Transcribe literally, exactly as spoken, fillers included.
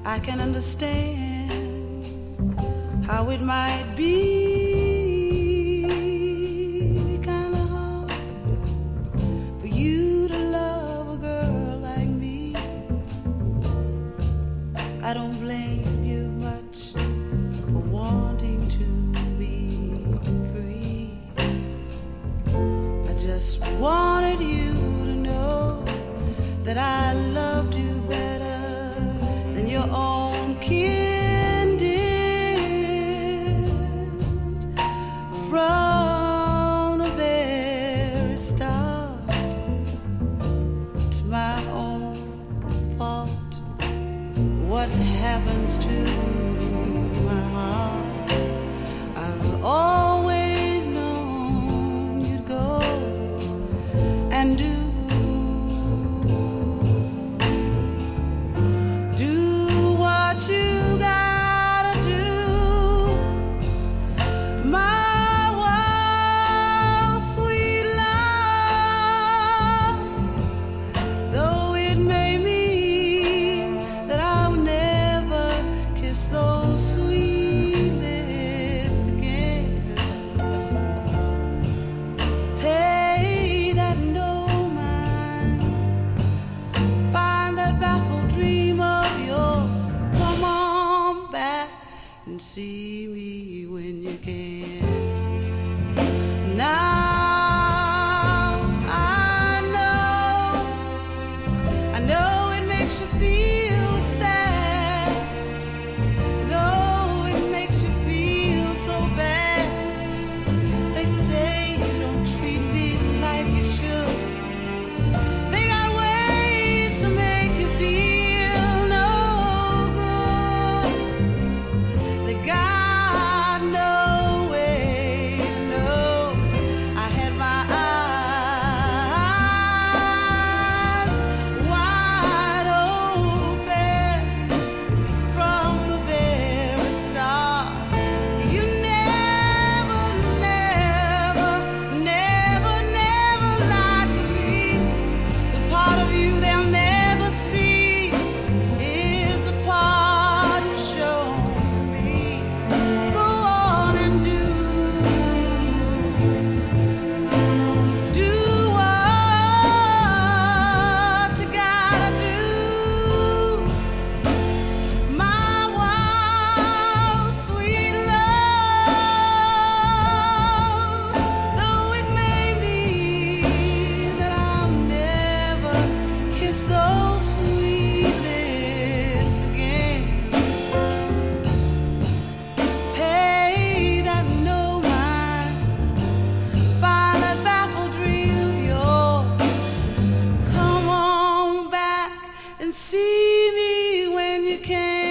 I can understand how it might be kind of hard for you to love a girl like me. I don't blame you much for wanting to be free. I just wanted you to know that I loved you better than your own kin did. From the very start, it's my own fault what happens to my heart. I've always known you'd go and do you gotta do. My wild, sweet love, though it may mean that I'll never kiss those sweet lips again. Pay that no mind, find that baffled dream of yours. Come on back and see me when you can. Now I know, I know it makes you feel sad. I know it makes you feel so bad. They say you don't treat me like you should. They got ways to make you feel no. God, no way, no. I had my eyes wide open from the very start. You never, never, never, never lied to me. The part of you they'll never see is the part you've shown. See me when you can.